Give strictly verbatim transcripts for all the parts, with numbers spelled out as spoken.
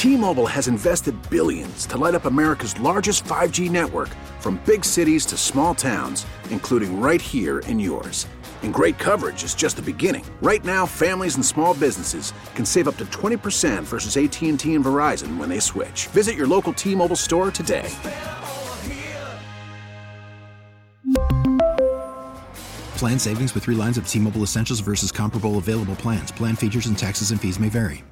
T-Mobile has invested billions to light up America's largest five G network, from big cities to small towns, including right here in yours. And great coverage is just the beginning. Right now, families and small businesses can save up to twenty percent versus A T and T and Verizon when they switch. Visit your local T-Mobile store today. Plan savings with three lines of T-Mobile Essentials versus comparable available plans. Plan features and taxes and fees may vary.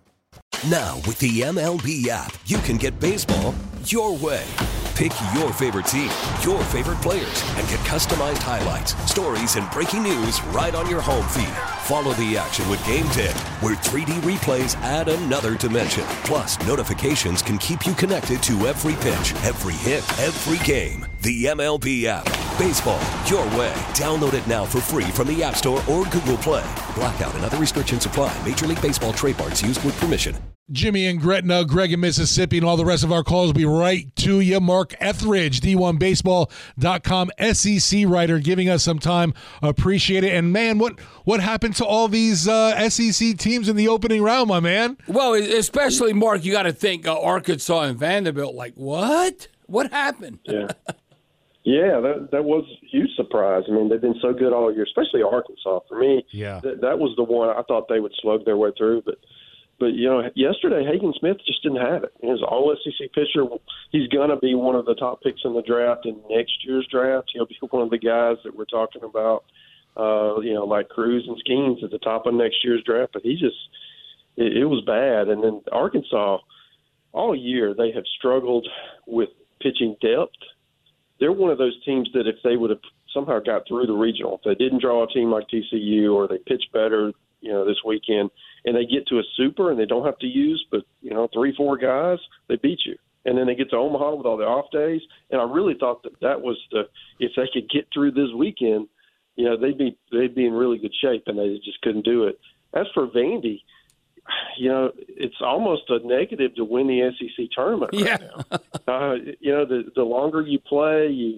Now, with the M L B app, you can get baseball your way. Pick your favorite team, your favorite players, and get customized highlights, stories, and breaking news right on your home feed. Follow the action with Game Day, where three D replays add another dimension. Plus, notifications can keep you connected to every pitch, every hit, every game. The M L B app. Baseball your way. Download it now for free from the App Store or Google Play. Blackout and other restrictions apply. Major League Baseball trademarks used with permission. Jimmy and Gretna, Greg in Mississippi, and all the rest of our calls will be right to you. Mark Etheridge, D one baseball dot com S E C writer, giving us some time. Appreciate it. And, man, what what happened to all these uh, S E C teams in the opening round, my man? Well, especially, Mark, you got to think uh, Arkansas and Vanderbilt. Like, what? What happened? Yeah. Yeah, that that was a huge surprise. I mean, they've been so good all year, especially Arkansas. For me, yeah. th- that was the one I thought they would slug their way through. But, but you know, yesterday, Hagen Smith just didn't have it. He was an all S E C pitcher. He's going to be one of the top picks in the draft in next year's draft. He'll be one of the guys that we're talking about, uh, you know, like Cruz and Skeens at the top of next year's draft. But he just it, – it was bad. And then Arkansas, all year, they have struggled with pitching depth. They're one of those teams that if they would have somehow got through the regional, if they didn't draw a team like T C U or they pitch better, you know, this weekend, and they get to a super and they don't have to use but, you know, three, four guys, they beat you. And then they get to Omaha with all the off days. And I really thought that that was the – if they could get through this weekend, you know, they'd be they'd be in really good shape, and they just couldn't do it. As for Vandy, you know, it's almost a negative to win the S E C tournament right yeah. now. Uh, you know, the the longer you play, you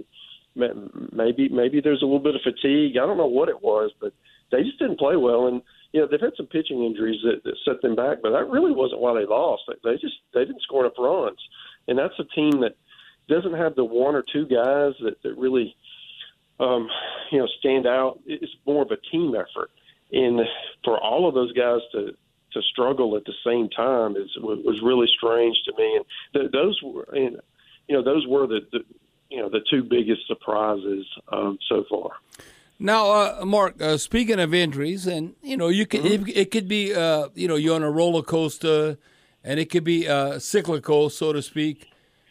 maybe maybe there's a little bit of fatigue. I don't know what it was, but they just didn't play well. And you know, they've had some pitching injuries that, that set them back, but that really wasn't why they lost. They, they just they didn't score enough runs, and that's a team that doesn't have the one or two guys that that really, um, you know, stand out. It's more of a team effort, and for all of those guys to. to struggle at the same time is was really strange to me, and th- those were, and you know, those were the, the you know the two biggest surprises um, so far. Now, uh, Mark, uh, speaking of injuries, and you know, you can mm-hmm. it, it could be uh, you know you're on a roller coaster, and it could be uh, cyclical, so to speak.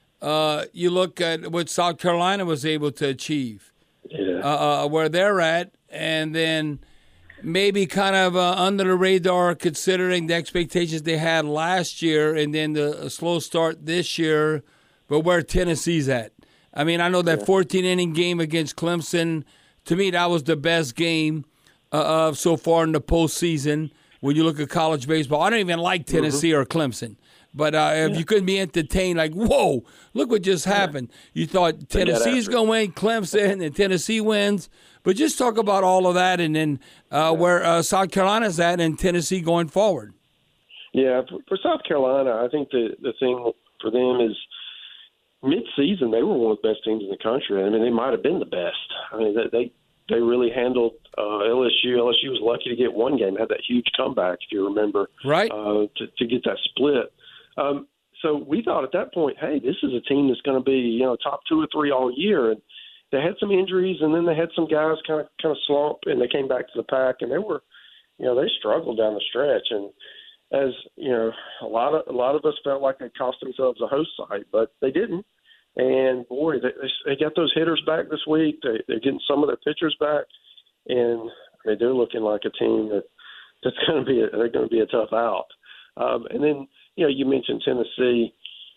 Uh, you look at what South Carolina was able to achieve, yeah. uh, uh, where they're at, and then. Maybe kind of uh, under the radar considering the expectations they had last year and then the slow start this year, but where Tennessee's at. I mean, I know that fourteen-inning game against Clemson, to me, that was the best game uh, of so far in the postseason when you look at college baseball. I don't even like Tennessee mm-hmm. or Clemson. But uh, if yeah. you couldn't be entertained, like, whoa, look what just happened. You thought Tennessee's going to win, Clemson, and Tennessee wins. But just talk about all of that and then uh, where uh, South Carolina's at and Tennessee going forward. Yeah, for, for South Carolina, I think the, the thing for them is mid-season they were one of the best teams in the country. I mean, they might have been the best. I mean, they they, they really handled uh, L S U. L S U was lucky to get one game, had that huge comeback, if you remember, right? Uh, to, to get that split. Um, so we thought at that point, hey, this is a team that's going to be, you know, top two or three all year. And they had some injuries, and then they had some guys kind of kind of slump, and they came back to the pack, and they were, you know, they struggled down the stretch. And as you know, a lot of a lot of us felt like they cost themselves a host site, but they didn't. And boy, they, they got those hitters back this week. They, they're getting some of their pitchers back, and I mean, they're looking like a team that that's going to be a, they're going to be a tough out. Um, and then you know, you mentioned Tennessee.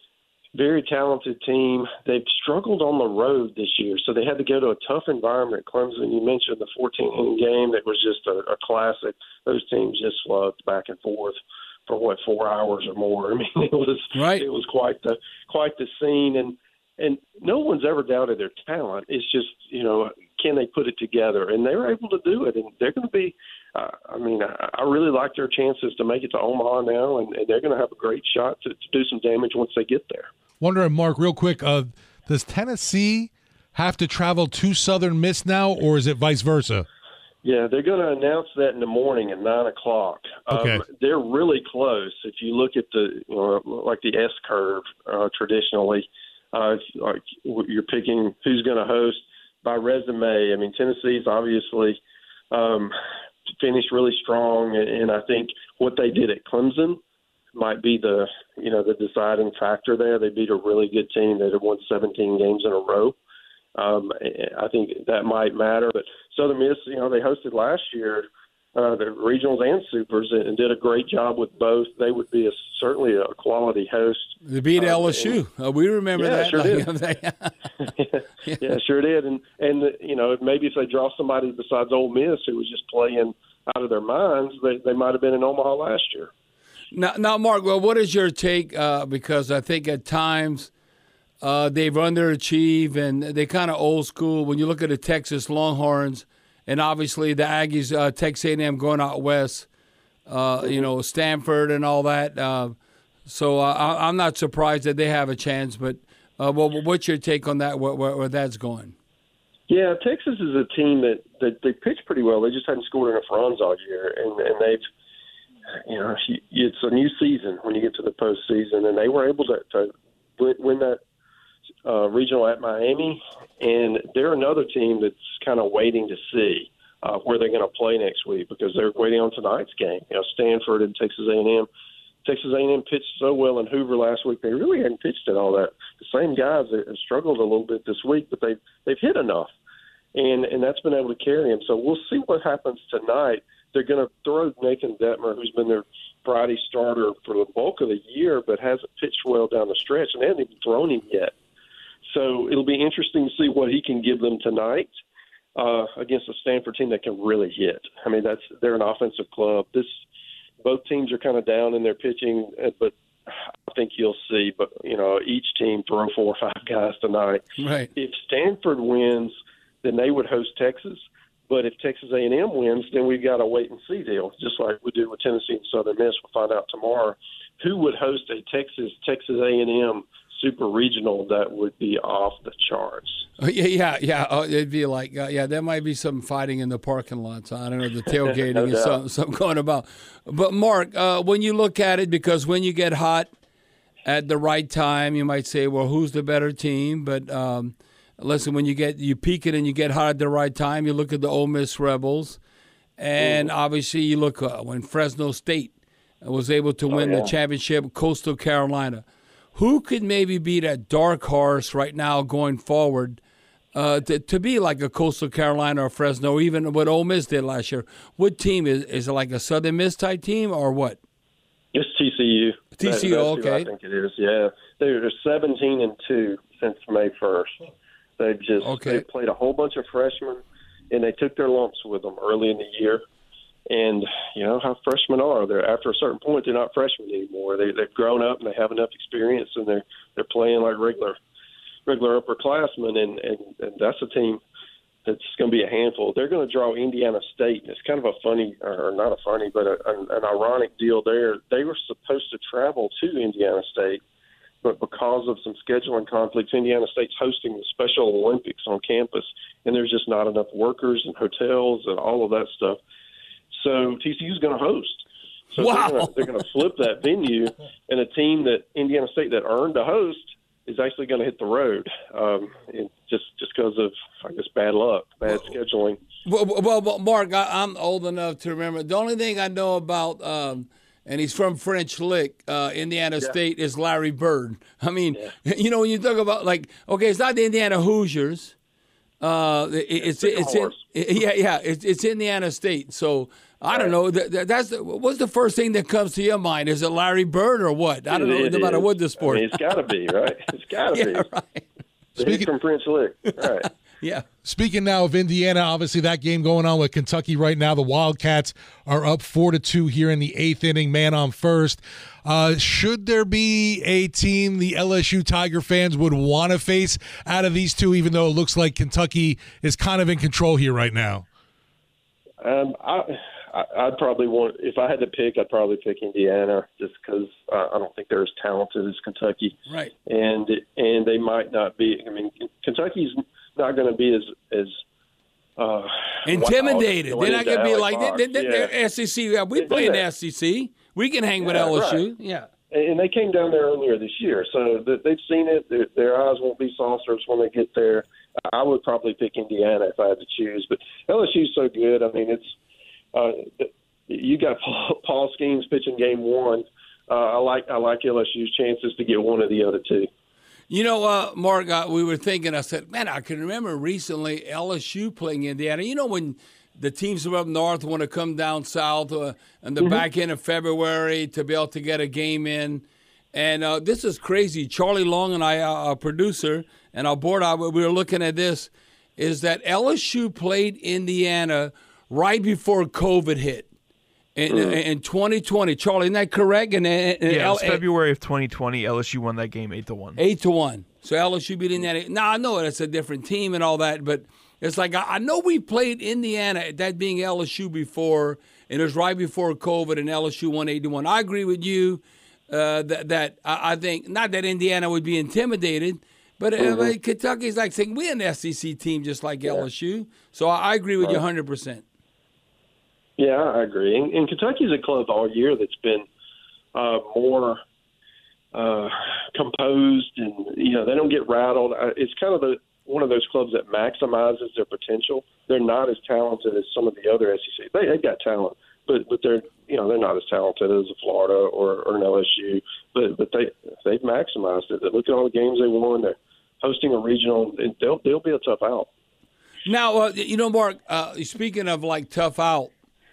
Very talented team. They've struggled on the road this year, so they had to go to a tough environment. Clemson, you mentioned the fourteen-inning game that was just a, a classic. Those teams just slugged back and forth for what four hours or more. I mean, it was right. It was quite the quite the scene. And and no one's ever doubted their talent. It's just, you know, can they put it together? And they were able to do it, and they're going to be. Uh, I mean, I, I really like their chances to make it to Omaha now, and, and they're going to have a great shot to, to do some damage once they get there. Wondering, Mark, real quick, uh, does Tennessee have to travel to Southern Miss now, or is it vice versa? Yeah, they're going to announce that in the morning at nine o'clock. Okay. Um, they're really close. If you look at the, you know, like the S curve uh, traditionally, uh, like you're picking who's going to host by resume. I mean, Tennessee's obviously um, finished really strong, and I think what they did at Clemson might be the, you know, the deciding factor there. They beat a really good team that had won seventeen games in a row. Um, I think that might matter. But Southern Miss, you know, they hosted last year uh, the regionals and supers and, and did a great job with both. They would be a, certainly a quality host. They beat uh, L S U. And, uh, we remember yeah, that. Sure like, did. yeah, yeah, sure did. And, and you know, maybe if they draw somebody besides Ole Miss who was just playing out of their minds, they, they might have been in Omaha last year. Now, now, Mark, well, what is your take? Uh, because I think at times uh, they've underachieved and they kind of old school. When you look at the Texas Longhorns and obviously the Aggies, uh, Texas A and M going out west, uh, you know, Stanford and all that. Uh, so uh, I, I'm not surprised that they have a chance. But uh, well, what's your take on that? Where, where, where that's going? Yeah, Texas is a team that, that they pitch pretty well. They just hadn't scored enough runs all year, and, and they've. You know, it's a new season when you get to the postseason, and they were able to, to win that uh, regional at Miami. And they're another team that's kind of waiting to see uh, where they're going to play next week because they're waiting on tonight's game. You know, Stanford and Texas A and M. Texas A and M pitched so well in Hoover last week; they really hadn't pitched it all that. The same guys have struggled a little bit this week, but they've they've hit enough, and and that's been able to carry them. So we'll see what happens tonight. They're going to throw Nathan Detmer, who's been their Friday starter for the bulk of the year, but hasn't pitched well down the stretch, and they haven't even thrown him yet. So it'll be interesting to see what he can give them tonight uh, against a Stanford team that can really hit. I mean, that's they're an offensive club. This both teams are kind of down in their pitching, but I think you'll see, but you know, each team throw four or five guys tonight. Right. If Stanford wins, then they would host Texas. But if Texas A and M wins, then we've got a wait-and-see deal, just like we did with Tennessee and Southern Miss. We'll find out tomorrow who would host a Texas Texas A and M super regional that would be off the charts. Oh, yeah, yeah, yeah. Oh, it'd be like, uh, yeah, there might be some fighting in the parking lots. I don't know, the tailgating no and something, something going about. But, Mark, uh, when you look at it, because when you get hot at the right time, you might say, well, who's the better team? But – um listen, when you get you peak it and you get hot at the right time, you look at the Ole Miss Rebels, and obviously you look uh, when Fresno State was able to win oh, yeah. the championship, Coastal Carolina. Who could maybe be that dark horse right now going forward uh, to, to be like a Coastal Carolina or Fresno, or even what Ole Miss did last year? What team is is it like a Southern Miss type team or what? It's T C U. T C U, that, okay. I think it is. Yeah, they're seventeen and two since May first. They've just okay. they played a whole bunch of freshmen, and they took their lumps with them early in the year. And you know how freshmen are. They're after a certain point, they're not freshmen anymore. They they've grown up and they have enough experience, and they're they're playing like regular regular upperclassmen. And, and, and that's a team that's going to be a handful. They're going to draw Indiana State. It's kind of a funny, or not a funny, but a, an, an ironic deal there. They were supposed to travel to Indiana State, but because of some scheduling conflicts, Indiana State's hosting the Special Olympics on campus, and there's just not enough workers and hotels and all of that stuff. So T C U's going to host. So wow. they're going to flip that venue, and a team that Indiana State that earned a host is actually going to hit the road, um, and just just because of, I guess, bad luck, bad scheduling. Well, well, well Mark, I, I'm old enough to remember. The only thing I know about um, – and he's from French Lick, uh, Indiana yeah. State, is Larry Bird. I mean, yeah. you know, when you talk about, like, okay, it's not the Indiana Hoosiers. Uh, it, it's it's, it's in, yeah, yeah, it's, it's Indiana State. So, I right. don't know. That, that's the, what's the first thing that comes to your mind? Is it Larry Bird or what? I don't it, know, no matter what the sport. I mean, it's got to be, right? It's got to yeah, be. Right. Speaking from French Lick, right. Yeah. Speaking now of Indiana, obviously that game going on with Kentucky right now. The Wildcats are up four to two here in the eighth inning, man on first. Uh, should there be a team the L S U Tiger fans would want to face out of these two, even though it looks like Kentucky is kind of in control here right now? Um, I, I, I'd probably want, if I had to pick, I'd probably pick Indiana just because uh, I don't think they're as talented as Kentucky. Right. And and they might not be. I mean, Kentucky's not going to be as as uh, intimidated. Wild, they're not going to be like they, they, yeah. they're S E C. Yeah, we play in the S E C. We can hang yeah, with L S U. Right. Yeah. And they came down there earlier this year, so they've seen it. Their, their eyes won't be saucers when they get there. I would probably pick Indiana if I had to choose, but L S U's so good. I mean, it's uh, you got Paul, Paul Skeens pitching game one. Uh, I like I like L S U's chances to get one of the other two. You know, uh, Mark, uh, we were thinking. I said, man, I can remember recently L S U playing Indiana. You know when the teams from up north want to come down south uh, in the mm-hmm. back end of February to be able to get a game in. And uh, this is crazy. Charlie Long and I, our producer, and our board, we were looking at this, is that L S U played Indiana right before COVID hit in, mm-hmm. in twenty twenty. Charlie, isn't that correct? And, and yeah, L- it was February of twenty twenty. L S U won that game eight to one. eight to one. So L S U beat Indiana. Now, I know it's a different team and all that, but it's like I know we played Indiana, that being L S U before, and it was right before COVID, and L S U won eight to one. I agree with you uh, that, that I think, not that Indiana would be intimidated, but mm-hmm. uh, Kentucky's like saying, we're an S E C team just like yeah. L S U. So I, I agree with right. you one hundred percent. Yeah, I agree. And, and Kentucky's a club all year that's been uh, more uh, composed, and, you know, they don't get rattled. It's kind of the one of those clubs that maximizes their potential. They're not as talented as some of the other S E C. They, they've got talent, but but they're you know they're not as talented as a Florida or, or an L S U. But but they they've maximized it. They look at all the games they won. They're hosting a regional. And they'll they'll be a tough out. Now uh, you know, Mark. Uh, speaking of like tough out,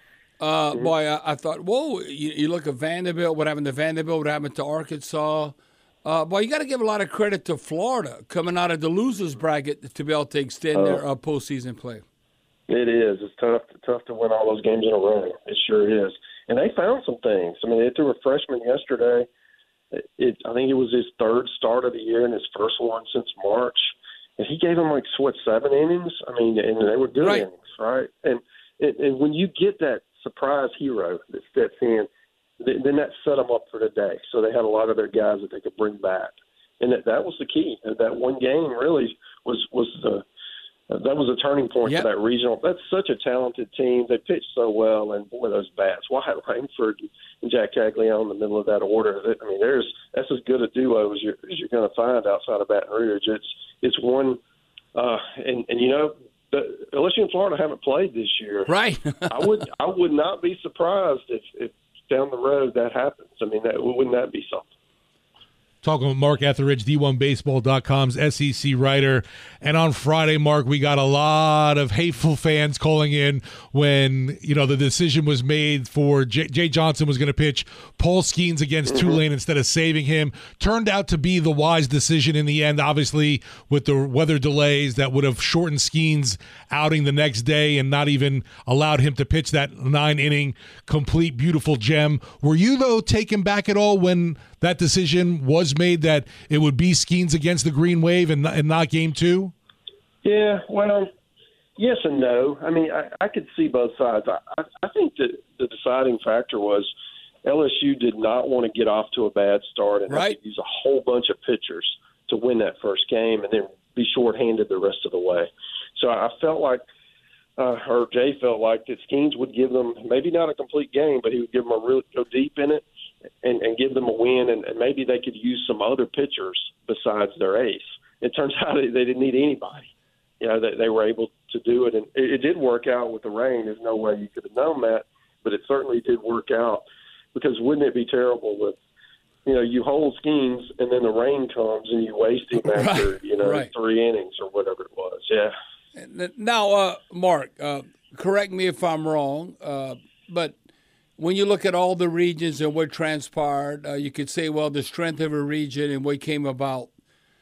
uh, mm-hmm. boy, I, I thought, whoa! You, you look at Vanderbilt. What happened to Vanderbilt? What happened to Arkansas? Uh, boy, you got to give a lot of credit to Florida coming out of the losers bracket to be able to extend uh, their uh, postseason play. It is. It's tough, tough to win all those games in a row. It sure is. And they found some things. I mean, they threw a freshman yesterday. It, it, I think it was his third start of the year and his first one since March. And he gave them like what seven innings. I mean, and they were good right. innings, right? And, and and when you get that surprise hero that steps in, then that set them up for the day. So they had a lot of their guys that they could bring back, and that, that was the key. That one game really was was the that was a turning point yep. for that regional. That's such a talented team. They pitched so well, and boy, those bats. Wyatt Langford and Jack Caglione in the middle of that order. I mean, there's that's as good a duo as you're as you're going to find outside of Baton Rouge. It's it's one, uh, and and you know. The, L S U and Florida haven't played this year. Right. I would I would not be surprised if, if down the road that happens. I mean, that wouldn't that be something? Talking with Mark Etheridge, D one baseball dot com's S E C writer. And on Friday, Mark, we got a lot of hateful fans calling in when, you know, the decision was made for Jay, Jay Johnson was going to pitch Paul Skeens against mm-hmm. Tulane instead of saving him. Turned out to be the wise decision in the end, obviously, with the weather delays that would have shortened Skeens' outing the next day and not even allowed him to pitch that nine-inning complete, beautiful gem. Were you, though, taken back at all when that decision was made that it would be Skeens against the Green Wave and, and not game two? Yeah, well, yes and no. I mean, I, I could see both sides. I, I, I think that the deciding factor was L S U did not want to get off to a bad start and right. have to use a whole bunch of pitchers to win that first game and then be shorthanded the rest of the way. So I felt like, uh, or Jay felt like that Skeens would give them maybe not a complete game, but he would give them a real go deep in it. And, and give them a win, and, and maybe they could use some other pitchers besides their ace. It turns out they didn't need anybody. You know, they, they were able to do it, and it, it did work out with the rain. There's no way you could have known that, but it certainly did work out. Because wouldn't it be terrible with, you know, you hold Skeens, and then the rain comes, and you waste him after, right, you know, right. three innings or whatever it was. Yeah. Now, uh, Mark, uh, correct me if I'm wrong, uh, but when you look at all the regions and what transpired, uh, you could say, well, the strength of a region and what came about.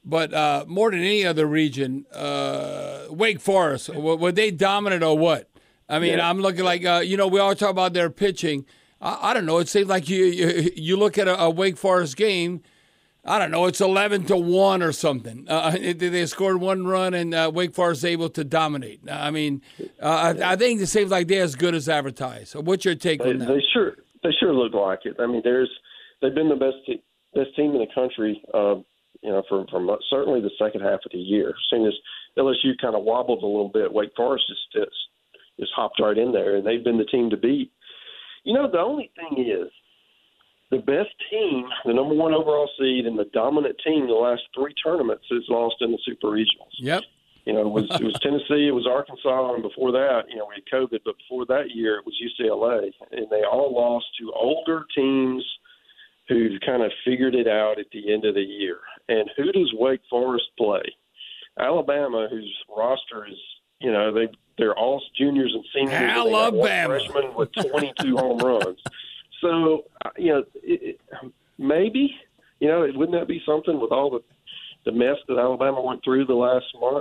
but uh, more than any other region, uh, Wake Forest, were, were they dominant or what? I mean, yeah. I'm looking like, uh, you know, we all talk about their pitching. I, I don't know. It seems like you you, you look at a, a Wake Forest game, I don't know, it's eleven to one or something. Uh, they scored one run, and uh, Wake Forest is able to dominate. I mean, uh, I, I think it seems like they're as good as advertised. So what's your take they, on that? They sure they sure look like it. I mean, there's they've been the best te- best team in the country, uh, you know, for, for certainly the second half of the year. As soon as L S U kind of wobbled a little bit, Wake Forest just, just, just hopped right in there, and they've been the team to beat. You know, the only thing is, the best team, the number one overall seed, and the dominant team the last three tournaments has lost in the Super Regionals. Yep. You know, it was it was Tennessee, it was Arkansas, and before that, you know, we had COVID, but before that year, it was U C L A, and they all lost to older teams who kind of figured it out at the end of the year. And who does Wake Forest play? Alabama, whose roster is, you know, they they're all juniors and seniors. Alabama, and one freshman with twenty-two home runs. So, you know, it, it, maybe, you know, wouldn't that be something with all the, the mess that Alabama went through the last month?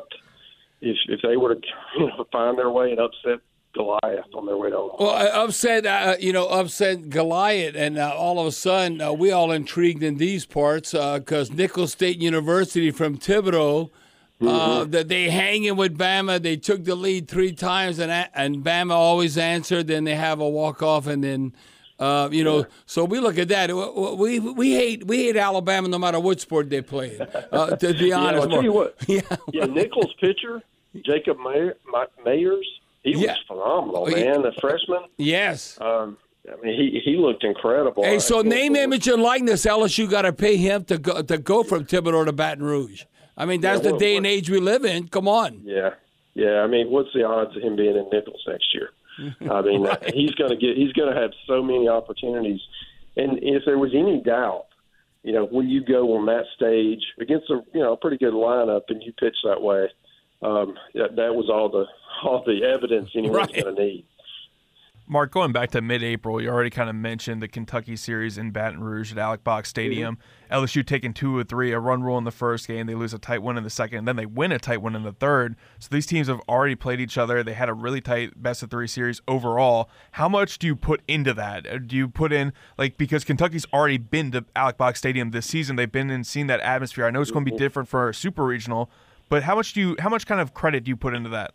If if they were to, you know, find their way and upset Goliath on their way to Omaha. Well, upset, uh, you know, upset Goliath, and uh, all of a sudden, uh, we all intrigued in these parts because uh, Nicholls State University from Thibodaux, uh, mm-hmm. that they hanging with Bama. They took the lead three times, and and Bama always answered. Then they have a walk off, and then. Uh, you know, yeah. So we look at that. We we hate we hate Alabama no matter what sport they play. Uh, to be honest, yeah, I'll tell you what. yeah, yeah. Nicholls pitcher Jacob Mayer, Mayers, he yeah. was phenomenal, man. The freshman. Yes. Um, I mean, he he looked incredible. Hey, so name, image, and likeness. L S U got to pay him to go to go from Thibodaux to Baton Rouge. I mean, that's yeah, what, the day what, and age we live in. Come on. Yeah, yeah. I mean, what's the odds of him being in Nicholls next year? I mean, right. he's going to get. He's going to have so many opportunities, and if there was any doubt, you know, when you go on that stage against a you know a pretty good lineup and you pitch that way, um, that, that was all the all the evidence anyone's right. going to need. Mark, going back to mid-April, you already kind of mentioned the Kentucky series in Baton Rouge at Alec Box Stadium. Mm-hmm. L S U taking two or three, a run rule in the first game. They lose a tight one in the second, and then they win a tight one in the third. So these teams have already played each other. They had a really tight best-of-three series overall. How much do you put into that? Do you put in, like, because Kentucky's already been to Alec Box Stadium this season. They've been and seen that atmosphere. I know it's going to be different for a super regional, but how much do you, how much kind of credit do you put into that?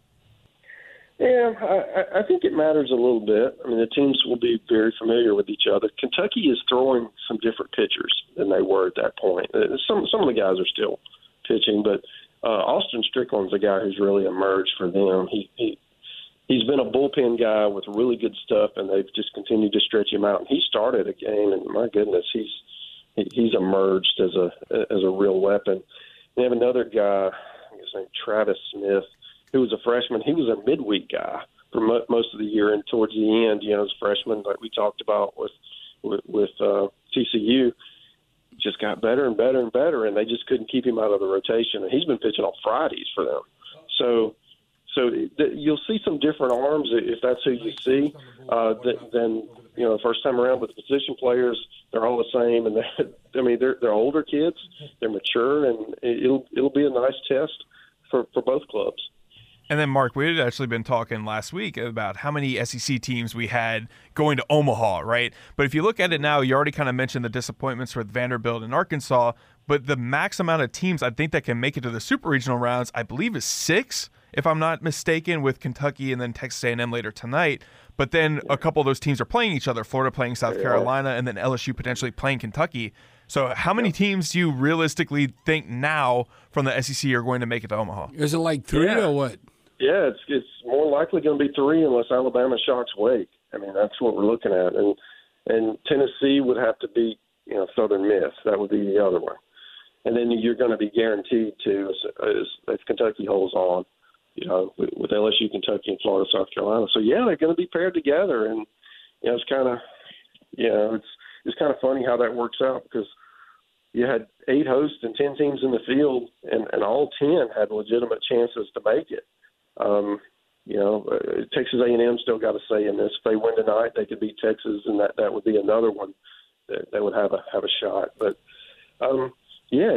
Yeah, I, I think it matters a little bit. I mean, the teams will be very familiar with each other. Kentucky is throwing some different pitchers than they were at that point. Some some of the guys are still pitching, but uh, Austin Strickland's a guy who's really emerged for them. He, he he's been a bullpen guy with really good stuff, and they've just continued to stretch him out. And he started a game, and my goodness, he's he, he's emerged as a as a real weapon. They have another guy, I think his name Travis Smith, who was a freshman. He was a midweek guy for mo- most of the year, and towards the end, you know, as a freshman, like we talked about with with, with uh, T C U, just got better and better and better, and they just couldn't keep him out of the rotation. And he's been pitching on Fridays for them. So, so th- you'll see some different arms if that's who you see. Uh, th- then you know, the first time around with the position players, they're all the same, and I mean, they're they're older kids, they're mature, and it'll it'll be a nice test for, for both clubs. And then, Mark, we had actually been talking last week about how many S E C teams we had going to Omaha, right? But if you look at it now, you already kind of mentioned the disappointments with Vanderbilt and Arkansas, but the max amount of teams I think that can make it to the super regional rounds, I believe, is six, if I'm not mistaken, with Kentucky and then Texas A and M later tonight. But then a couple of those teams are playing each other, Florida playing South Carolina, and then L S U potentially playing Kentucky. So how many teams do you realistically think now from the S E C are going to make it to Omaha? Is it like three yeah. or what? Yeah, it's it's more likely going to be three unless Alabama shocks Wake. I mean, that's what we're looking at, and and Tennessee would have to beat you know Southern Miss. That would be the other one, and then you're going to be guaranteed to as, if Kentucky holds on, you know, with, with L S U, Kentucky, and Florida, South Carolina. So yeah, they're going to be paired together, and you know it's kind of you know it's it's kind of funny how that works out because you had eight hosts and ten teams in the field, and, and all ten had legitimate chances to make it. Um, you know, uh, Texas A and M still got a say in this. If they win tonight, they could beat Texas, and that, that would be another one that, that would have a have a shot. But um, yeah, it's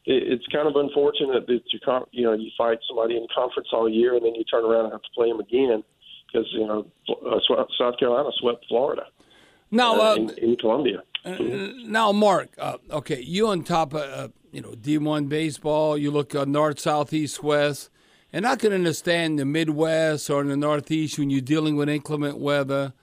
it, it's kind of unfortunate that you con- you know you fight somebody in conference all year and then you turn around and have to play them again because you know uh, South Carolina swept Florida. Now uh, uh, in, in Columbia. Uh, now, Mark, uh, okay, you on top of uh, you know D one baseball, you look uh, north, south, east, west, and I can understand the Midwest or in the Northeast when you're dealing with inclement weather.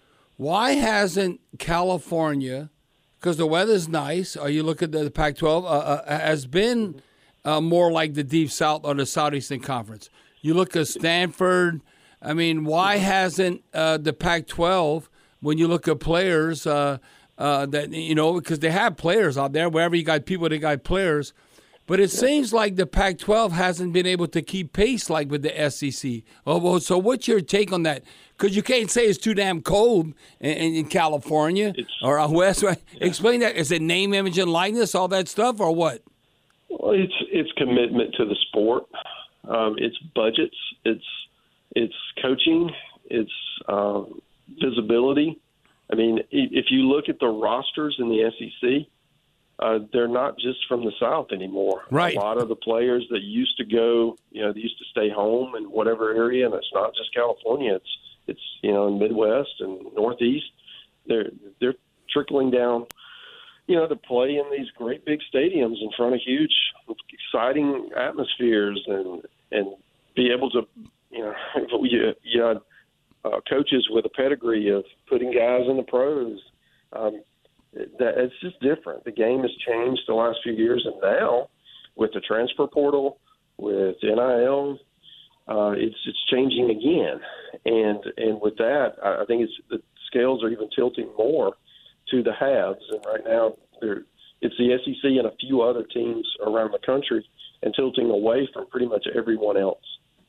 Why hasn't California, because the weather's nice, or you look at the, the Pac twelve, uh, uh, has been uh, more like the Deep South or the Southeastern Conference? You look at Stanford. I mean, why hasn't uh, the Pac twelve? When you look at players, uh, uh, that you know, because they have players out there. Wherever you got people, they got players. But it seems like the Pac twelve hasn't been able to keep pace like with the S E C. Oh, well, so what's your take on that? Because you can't say it's too damn cold in, in California it's, or out west. Right? Yeah. Explain that. Is it name, image, and likeness, all that stuff, or what? Well, it's it's commitment to the sport. Um, it's budgets. It's it's coaching. It's um, visibility. I mean, if you look at the rosters in the S E C, uh, they're not just from the South anymore. Right. A lot of the players that used to go, you know, they used to stay home in whatever area, and it's not just California. It's it's you know, in Midwest and Northeast. They're they're trickling down, you know, to play in these great big stadiums in front of huge, exciting atmospheres, and and be able to, you know, you, you know. Uh, coaches with a pedigree of putting guys in the pros. Um, that it's just different. The game has changed the last few years, and now with the transfer portal, with N I L, uh, it's it's changing again. And and with that, I think it's the scales are even tilting more to the haves. And right now, they're, it's the S E C and a few other teams around the country, and tilting away from pretty much everyone else.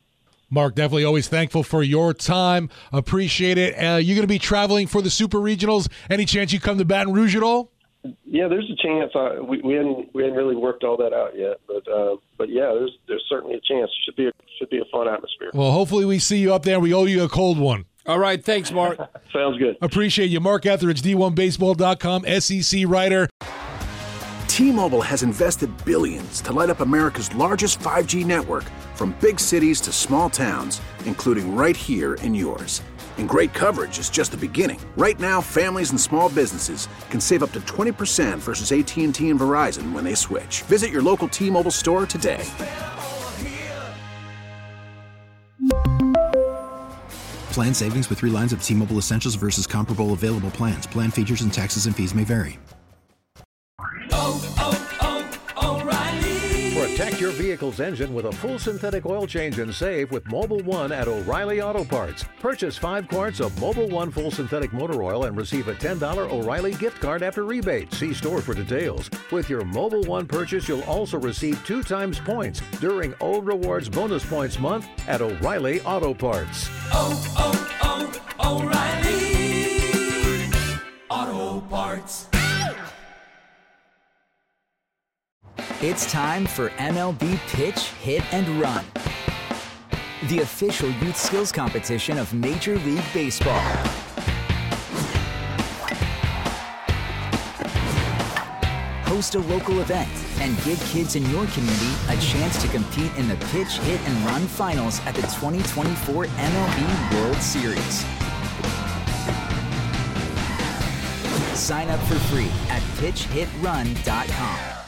Mark, definitely always thankful for your time. Appreciate it. Uh, you're going to be traveling for the Super Regionals. Any chance you come to Baton Rouge at all? Yeah, there's a chance. I, we, we hadn't we hadn't really worked all that out yet, but uh, but yeah, there's there's certainly a chance. It should be a, should be a fun atmosphere. Well, hopefully we see you up there. We owe you a cold one. All right, thanks, Mark. Sounds good. Appreciate you, Mark Etheridge, D one baseball dot com, S E C writer. T-Mobile has invested billions to light up America's largest five G network, from big cities to small towns, including right here in yours. And great coverage is just the beginning. Right now, families and small businesses can save up to twenty percent versus A T and T and Verizon when they switch. Visit your local T-Mobile store today. Plan savings with three lines of T-Mobile Essentials versus comparable available plans. Plan features and taxes and fees may vary. Oh, oh, oh, O'Reilly. Protect your vehicle's engine with a full synthetic oil change and save with Mobil one at O'Reilly Auto Parts. Purchase five quarts of Mobil one full synthetic motor oil and receive a ten dollars O'Reilly gift card after rebate. See store for details. With your Mobil one purchase, you'll also receive two times points during O Rewards Bonus Points Month at O'Reilly Auto Parts. Oh, oh, oh, O'Reilly Auto Parts. It's time for M L B Pitch, Hit, and Run, the official youth skills competition of Major League Baseball. Host a local event and give kids in your community a chance to compete in the Pitch, Hit, and Run finals at the twenty twenty-four M L B World Series. Sign up for free at pitch hit run dot com.